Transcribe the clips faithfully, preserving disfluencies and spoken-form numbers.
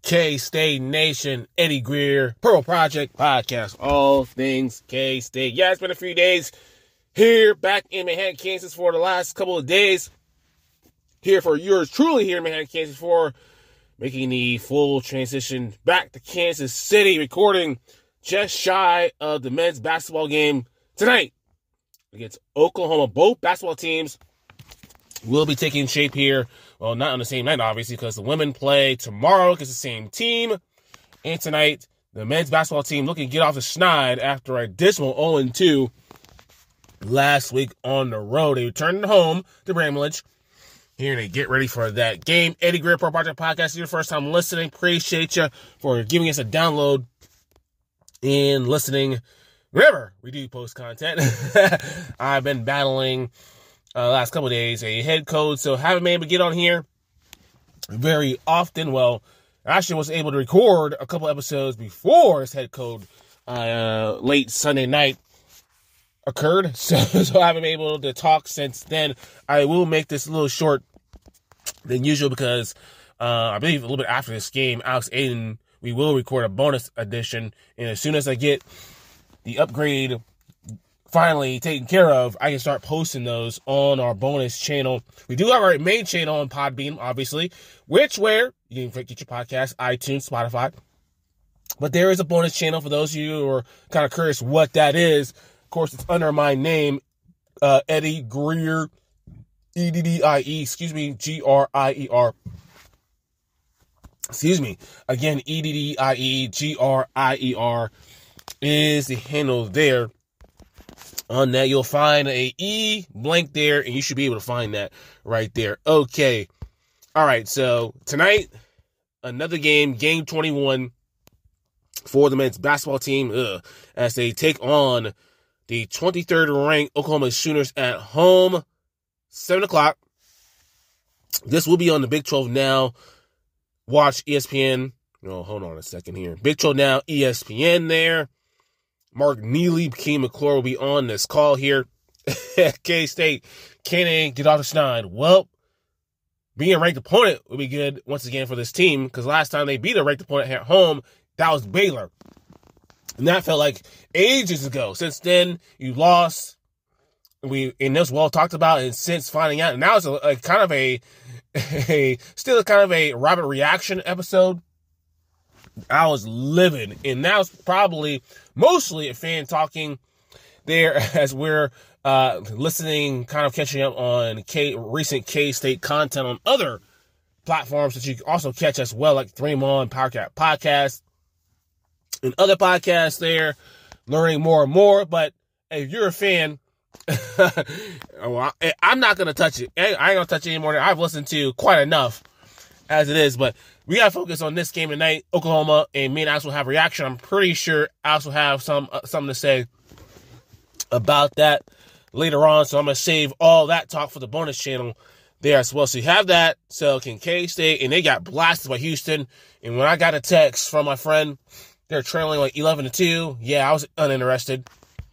K-State Nation, Eddie Greer, Pearl Project Podcast, all things K-State. Yeah, it's been a few days here back in Manhattan, Kansas for the last couple of days. Here for yours truly here in Manhattan, Kansas for making the full transition back to Kansas City, recording just shy of the men's basketball game tonight against Oklahoma. Both basketball teams will be taking shape here. Well, not on the same night, obviously, because the women play tomorrow against the same team. And tonight, the men's basketball team looking to get off the schneid after a dismal oh and two last week on the road. They returned home to Bramlage. Here they get ready for that game. Eddie Greer, Pro Project Podcast. If you're your first time listening, appreciate you for giving us a download and listening whenever we do post content. I've been battling Uh, last couple of days, a head cold, so haven't been able to get on here very often. Well, I actually was able to record a couple episodes before this head cold uh, late Sunday night occurred, so, so I haven't been able to talk since then. I will make this a little short than usual because uh, I believe a little bit after this game, Alex Aiden, we will record a bonus edition, and as soon as I get the upgrade finally taken care of, I can start posting those on our bonus channel. We do have our main channel on Podbean, obviously, which where you can get your podcast, iTunes, Spotify. But there is a bonus channel for those of you who are kind of curious what that is. Of course, it's under my name, uh, Eddie Greer, E D D I E, excuse me, G R I E R. Excuse me. Again, E D D I E, G R I E R is the handle there. On that, you'll find a E blank there, and you should be able to find that right there. Okay. All right, so tonight, another game, game twenty-one for the men's basketball team, ugh, as they take on the twenty-third ranked Oklahoma Sooners at home, seven o'clock. This will be on the Big twelve Now. Watch E S P N. Oh, hold on a second here. Big twelve Now, E S P N there. Mark Neely, Key McClure will be on this call here. K-State, can they get off the schneid? Well, being a ranked opponent would be good once again for this team, because last time they beat a ranked opponent at home, that was Baylor. And that felt like ages ago. Since then, you lost. We and this well talked about, and since finding out, and now it's a, a kind of a, a still kind of a Robert reaction episode. I was livid, and now it's probably mostly a fan talking there as we're uh, listening, kind of catching up on K, recent K-State content on other platforms that you can also catch as well, like Three Mon Powercat Podcast and other podcasts there, learning more and more. But if you're a fan, well, I, I'm not going to touch it. I ain't going to touch it anymore. I've listened to quite enough as it is, but we got to focus on this game tonight, Oklahoma, and me and Alex will have reaction. I'm pretty sure Alex will have some uh, something to say about that later on, so I'm going to save all that talk for the bonus channel there as well. So you have that, so can K-State, and they got blasted by Houston, and when I got a text from my friend, they're trailing like eleven to two, yeah, I was uninterested.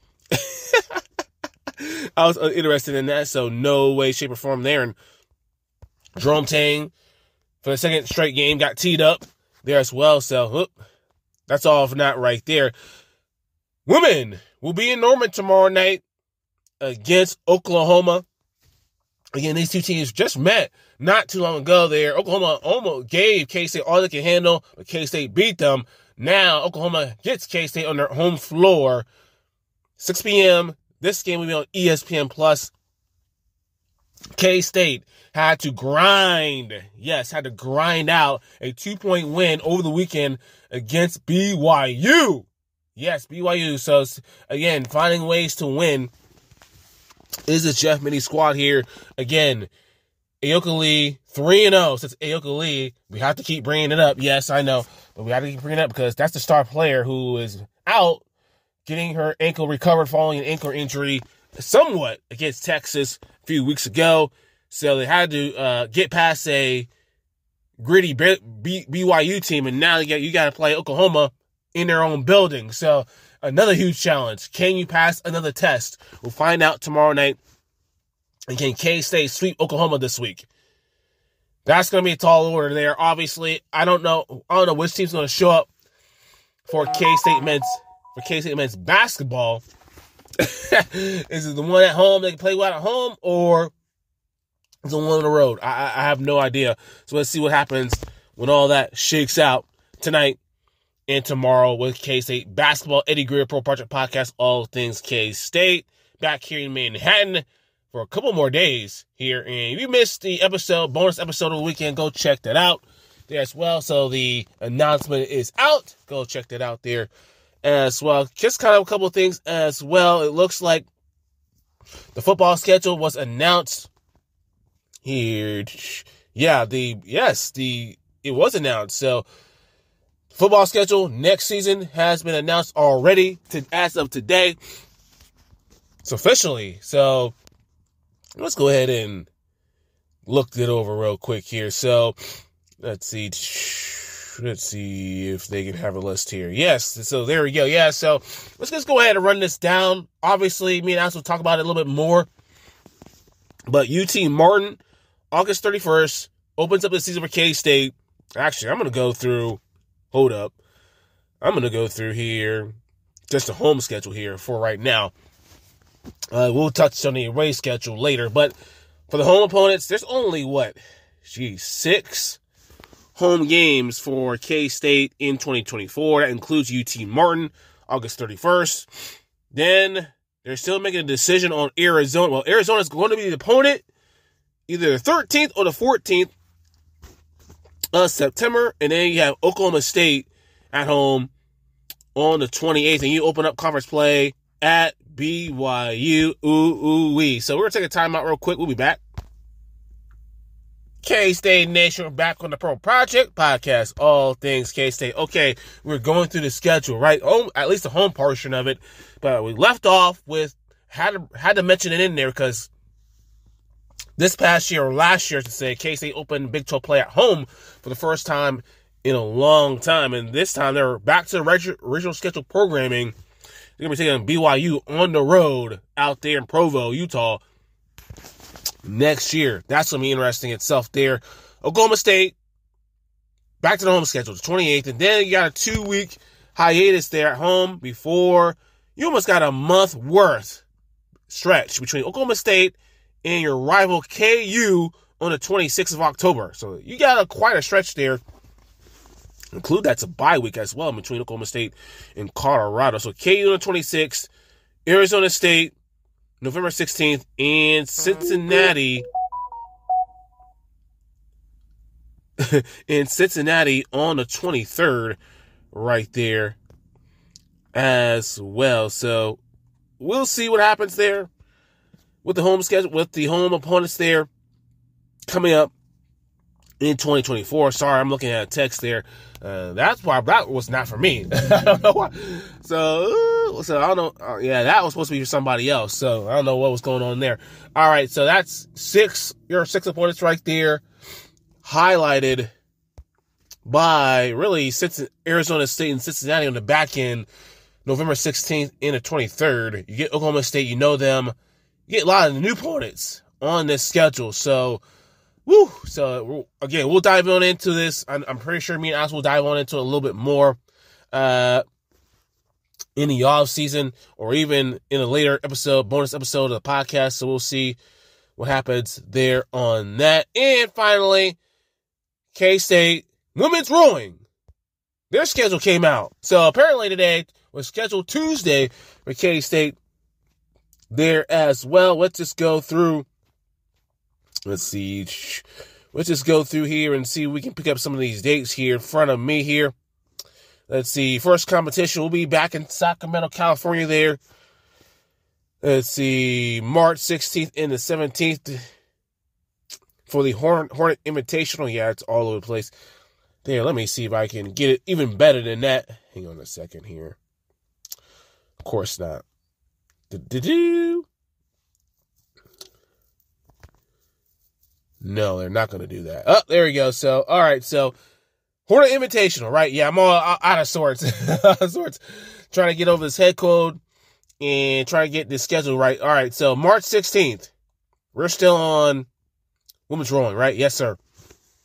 I was uninterested in that, so no way, shape, or form there. And Jerome Tang, for the second straight game, got teed up there as well. So, whoop, that's all for that right there. Women will be in Norman tomorrow night against Oklahoma. Again, these two teams just met not too long ago there. Oklahoma almost gave K-State all they could handle, but K-State beat them. Now, Oklahoma gets K-State on their home floor. six p.m. This game will be on E S P N Plus. K-State had to grind, yes, had to grind out a two-point win over the weekend against B Y U. Yes, B Y U. So, again, finding ways to win is the Jeff Mini squad here. Again, Ayoka Lee, three and oh since Ayoka Lee. We have to keep bringing it up. Yes, I know, but we have to keep bringing it up because that's the star player who is out getting her ankle recovered following an ankle injury somewhat against Texas a few weeks ago. So they had to uh, get past a gritty B- B- BYU team, and now you got, you got to play Oklahoma in their own building. So another huge challenge. Can you pass another test? We'll find out tomorrow night. And can K-State sweep Oklahoma this week? That's going to be a tall order there. Obviously, I don't know. I don't know which team's going to show up for K-State men's for K-State men's basketball. Is it the one at home they can play well at home, or is it the one on the road? I, I have no idea. So let's see what happens when all that shakes out tonight and tomorrow with K-State basketball. Eddie Greer Pro Project Podcast, all things K-State, back here in Manhattan for a couple more days here. And if you missed the episode, bonus episode of the weekend, go check that out there as well. So the announcement is out. Go check that out there as well. Just kind of a couple of things as well. It looks like the football schedule was announced here. Yeah, the, yes, the, it was announced. So football schedule next season has been announced already to, as of today. It's officially. So let's go ahead and look it over real quick here. So let's see. Let's see if they can have a list here. Yes. So there we go. Yeah. So let's just go ahead and run this down. Obviously, me and Alex will talk about it a little bit more. But U T Martin, August thirty-first, opens up the season for K-State. Actually, I'm going to go through. Hold up. I'm going to go through here. Just the home schedule here for right now. Uh, we'll touch on the away schedule later. But for the home opponents, there's only what? Geez, six home games for K-State in twenty twenty-four. That includes U T Martin, August thirty-first. Then they're still making a decision on Arizona. Well, Arizona is going to be the opponent either the thirteenth or the fourteenth of September. And then you have Oklahoma State at home on the twenty-eighth. And you open up conference play at B Y U. Ooh, ooh, wee. So we're going to take a timeout real quick. We'll be back. K-State Nation, we're back on the Pro Project Podcast, all things K-State. Okay, we're going through the schedule, right? Oh, at least the home portion of it. But we left off with, had to, had to mention it in there because this past year, or last year to say, K-State opened Big twelve play at home for the first time in a long time. And this time they're back to the original schedule programming. They're going to be taking B Y U on the road out there in Provo, Utah, next year. That's going to be interesting itself there. Oklahoma State, back to the home schedule, the twenty-eighth. And then you got a two-week hiatus there at home before you almost got a month worth stretch between Oklahoma State and your rival K U on the twenty-sixth of October. So you got a quite a stretch there. Include that's a bye week as well between Oklahoma State and Colorado. So K U on the twenty-sixth, Arizona State November sixteenth, and Cincinnati in Cincinnati on the twenty-third right there as well. So we'll see what happens there with the home schedule, with the home opponents there coming up in twenty twenty-four. Sorry, I'm looking at a text there. Uh, that's why that was not for me. I don't know why. So, so I don't know. Uh, yeah, that was supposed to be for somebody else. So I don't know what was going on there. All right, so that's six. Your six opponents right there, highlighted by really Arizona State and Cincinnati on the back end, November sixteenth and the twenty-third. You get Oklahoma State, you know them. You get a lot of the new opponents on this schedule. So. Woo! So, again, we'll dive on into this. I'm, I'm pretty sure me and Alex will dive on into it a little bit more uh, in the off season or even in a later episode, bonus episode of the podcast. So, we'll see what happens there on that. And finally, K-State women's rowing. Their schedule came out. So, apparently today was scheduled Tuesday for K-State there as well. Let's just go through. Let's see. Let's just go through here and see if we can pick up some of these dates here in front of me here. Let's see. First competition will be back in Sacramento, California there. Let's see. March sixteenth and the seventeenth for the Hornet, Hornet Invitational. Yeah, it's all over the place. There, let me see if I can get it even better than that. Hang on a second here. Of course not. Do-do-do. No, they're not going to do that. Oh, there we go. So, all right. So, Hornet Invitational, right? Yeah, I'm all out of sorts. out of sorts. Trying to get over this head code and trying to get this schedule right. All right. So, March sixteenth. We're still on women's rowing, right? Yes, sir.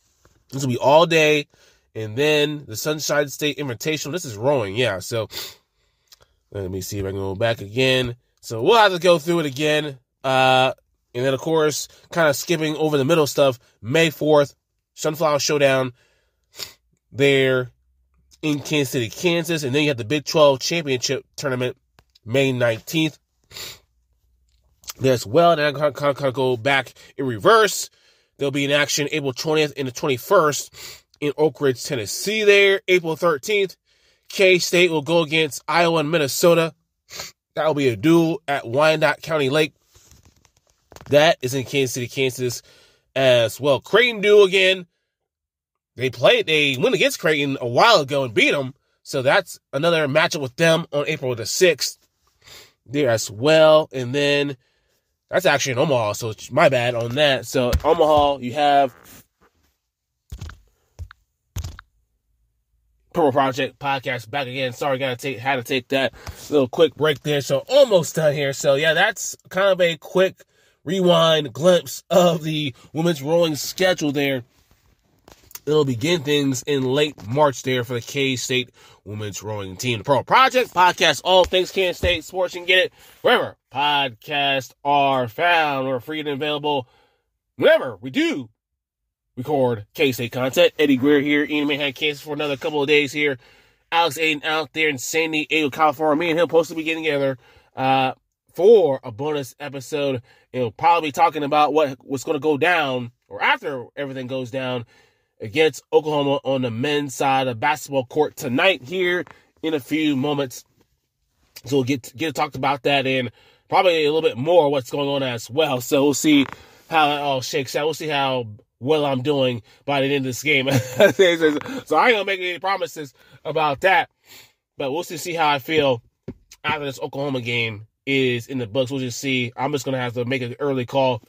This will be all day. And then the Sunshine State Invitational. This is rowing, yeah. So let me see if I can go back again. So we'll have to go through it again. Uh, and then, of course, kind of skipping over the middle stuff. May fourth, Sunflower Showdown there in Kansas City, Kansas. And then you have the Big twelve Championship Tournament May nineteenth. There as well. And then I kind of, kind of go back in reverse. There'll be an action April twentieth and the twenty-first in Oak Ridge, Tennessee there. April thirteenth, K-State will go against Iowa and Minnesota. That will be a duel at Wyandotte County Lake. That is in Kansas City, Kansas as well. Creighton duel again. They played, they went against Creighton a while ago and beat them. So that's another matchup with them on April the sixth there as well. And then that's actually in Omaha, so it's my bad on that. So Omaha, you have Purple Project Podcast back again. Sorry, gotta take had to take that little quick break there. So almost done here. So yeah, that's kind of a quick rewind glimpse of the women's rowing schedule there. It'll begin things in late March there for the K-State women's rowing team. The Purple Project Podcast, all things Kansas State sports. You can get it wherever podcasts are found. We're free and available whenever we do record K-State content. Eddie Greer here, Ian Manhattan, Kansas for another couple of days here. Alex Aiden out there in San Diego, California. Me and him supposed to be getting together uh, for a bonus episode. And we'll probably be talking about what, what's going to go down, or after everything goes down, against Oklahoma on the men's side of basketball court tonight here in a few moments. So we'll get, get talked about that and probably a little bit more what's going on as well. So we'll see how that all shakes out. We'll see how well I'm doing by the end of this game. So I ain't going to make any promises about that. But we'll just see how I feel after this Oklahoma game is in the books. We'll just see. I'm just going to have to make an early call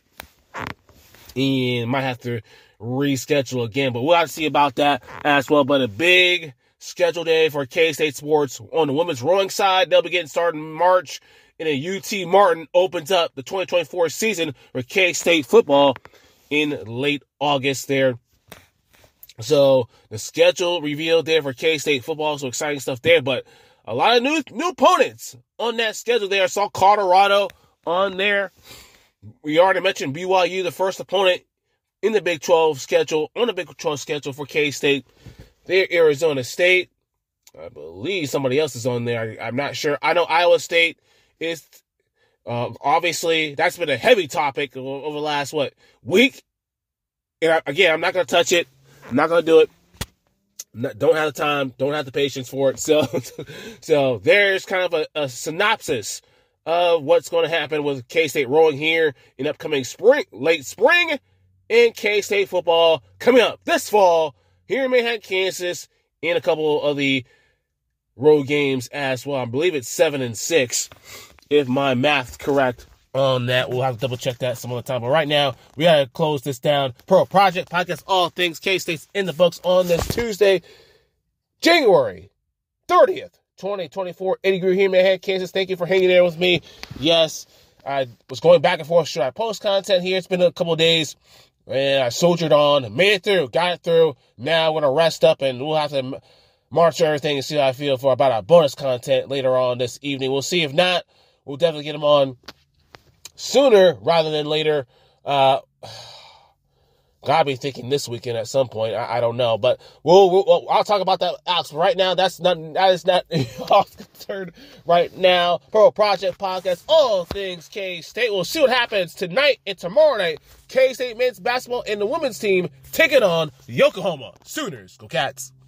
and might have to reschedule again, but we'll have to see about that as well. But a big schedule day for K-State sports on the women's rowing side. They'll be getting started in March, and then U T Martin opens up the twenty twenty-four season for K-State football in late August there. So the schedule revealed there for K-State football, so exciting stuff there. But a lot of new new opponents on that schedule there. I saw Colorado on there. We already mentioned B Y U, the first opponent in the Big twelve schedule, on the Big twelve schedule for K-State. They're Arizona State. I believe somebody else is on there. I, I'm not sure. I know Iowa State is, uh, obviously, that's been a heavy topic over, over the last, what, week? And I, again, I'm not going to touch it. I'm not going to do it. Not, don't have the time. Don't have the patience for it. So, so there's kind of a, a synopsis of what's going to happen with K-State rowing here in upcoming spring, late spring, and K-State football coming up this fall here in Manhattan, Kansas, in a couple of the road games as well. I believe it's seven and six, if my math's correct on that. We'll have to double check that some other time. But right now, we gotta close this down. Purple Project Podcast, all things K-State's in the books on this Tuesday, January thirtieth, twenty twenty-four. Eddie Greer here in Manhattan, Kansas. Thank you for hanging there with me. Yes, I was going back and forth. Should I post content here? It's been a couple of days. And I soldiered on, made it through, got it through. Now I'm going to rest up and we'll have to monitor everything and see how I feel for about our bonus content later on this evening. We'll see. If not, we'll definitely get them on sooner rather than later. Uh, gotta be thinking this weekend at some point. I, I don't know, but we'll, we'll I'll talk about that, Alex. Right now, that's not that is not concerned right now. Purple Project Podcast, all things K-State. We'll see what happens tonight and tomorrow night. K-State men's basketball and the women's team taking on the Oklahoma Sooners. Go Cats!